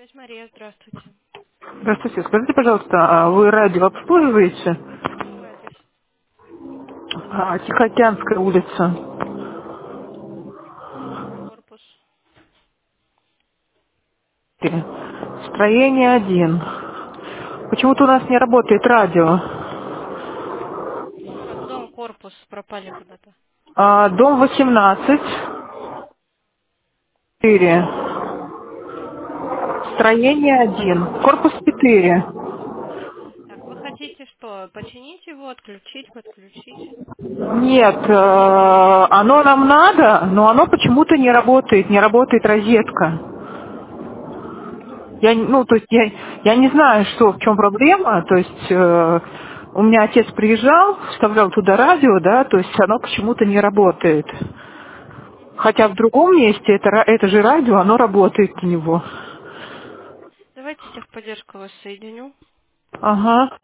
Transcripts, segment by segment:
Мария, здравствуйте. Здравствуйте. Скажите, пожалуйста, а вы радио обслуживаете? Какой адрес? Тихоокеанская улица. Корпус. Строение 1. Почему-то у нас не работает радио. Как дом, корпус пропали куда-то. Дом 18, 4. Строение 1. Корпус 4. Так, вы хотите что? Починить его, отключить, подключить? Нет, оно нам надо, но оно почему-то не работает розетка. То есть я не знаю, в чем проблема. То есть у меня отец приезжал, вставлял туда радио, да, то есть оно почему-то не работает. Мгм. Хотя в другом месте это же радио, оно работает у него. Давайте техподдержку вас соединю. Ага.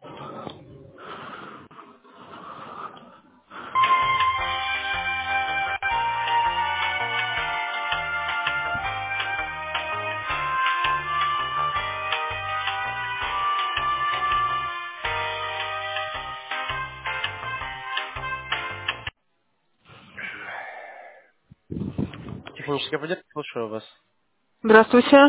Техническая поддержка, слушаю вас. Здравствуйте.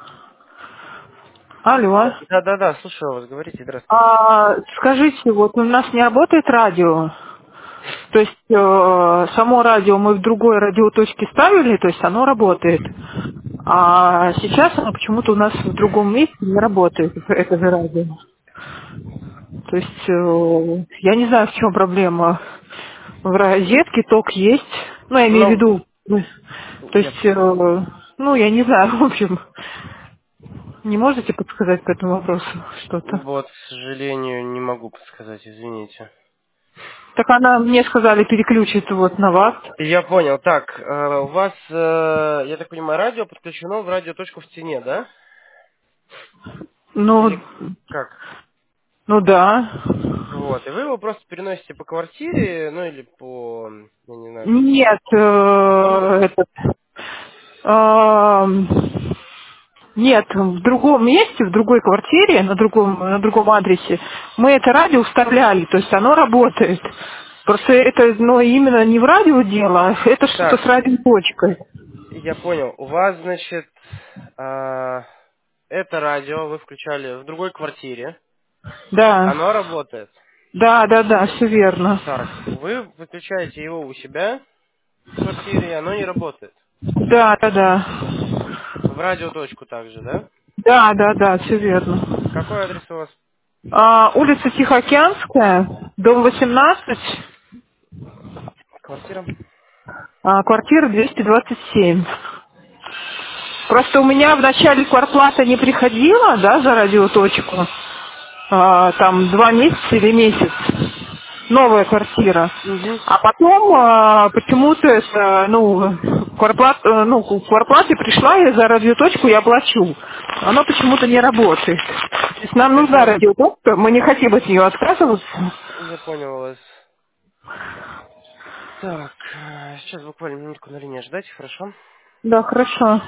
Алло. Да, слушаю вас, говорите, здравствуйте. Скажите, вот у нас не работает радио. То есть само радио мы в другой радиоточке ставили, то есть оно работает. А сейчас оно почему-то у нас в другом месте не работает, это же радио. То есть я не знаю, в чем проблема. В розетке ток есть. Ну, я имею в Ну, виду. То я есть, я не знаю, в общем. Не можете подсказать по этому вопросу что-то? вот, к сожалению, не могу подсказать, извините. Так она мне сказали переключить вот на вас. Я понял. Так, у вас, я так понимаю, радио подключено в радиоточку в стене, да? Ну, Или как? ну да. Вот, и вы его просто переносите по квартире, ну или по, я не знаю, Нет, дому. эм, нет, в другом месте, в другой квартире, на другом адресе мы это радио вставляли, то есть оно работает. Просто это, именно не в радио дело, а это что-то с Так, радиоточкой. я понял. У вас, значит, а, это радио вы включали в другой квартире. Да, Оно работает. да, все верно. Так, вы выключаете его у себя в квартире, и оно не работает. Да. В радиоточку также, да? Да, все верно. Какой адрес у вас? Улица Тихоокеанская, дом 18, Квартира? квартира 227. Просто у меня в начале квартплата не приходила, да, за радиоточку, там 2 месяца или месяц, новая квартира. Угу. А потом почему-то это, к квартплате пришла, я за радиоточку я плачу. Она почему-то не работает. То есть нам нужна радиоточка, мы не хотим от нее отказываться. Я понял вас. Так, сейчас буквально минутку на линии ждать, хорошо? Да, хорошо.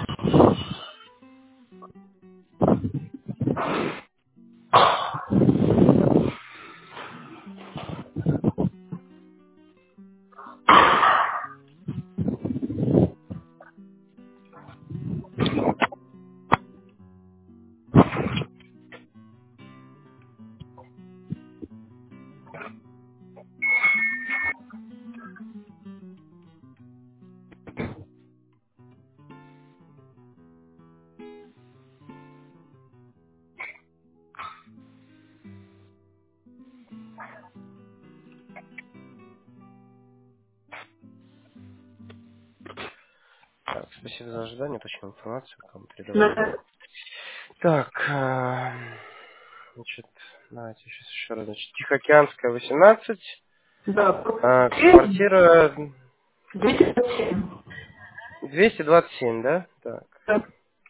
Так, спасибо за ожидание, точную информацию к вам передавали. Да. Так, значит, давайте сейчас еще раз. Значит, Тихоокеанская, 18, Да. квартира 207. 227, да? Так. Да.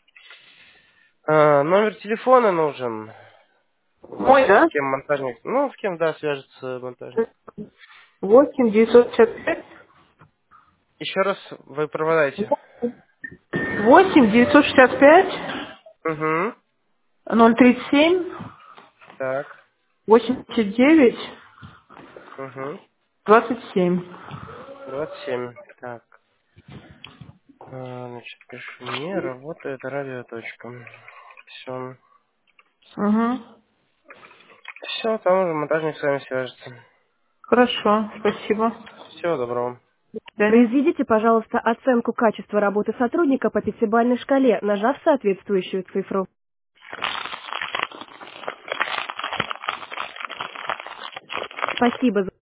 Номер телефона нужен. У вас Мой, да? с кем монтажник? Ну, с кем, да, свяжется монтажник. 8 965. Еще раз вы проводаете. 8 965. Угу. 037 Так. 89 Угу. 27. 27. Так. Значит, пишу, не работает радиоточка. Все. Угу. Все, там уже монтажник с вами свяжется. Хорошо, спасибо. Всего доброго. До свидания. Произведите, пожалуйста, оценку качества работы сотрудника по пятибалльной шкале, нажав соответствующую цифру. Спасибо за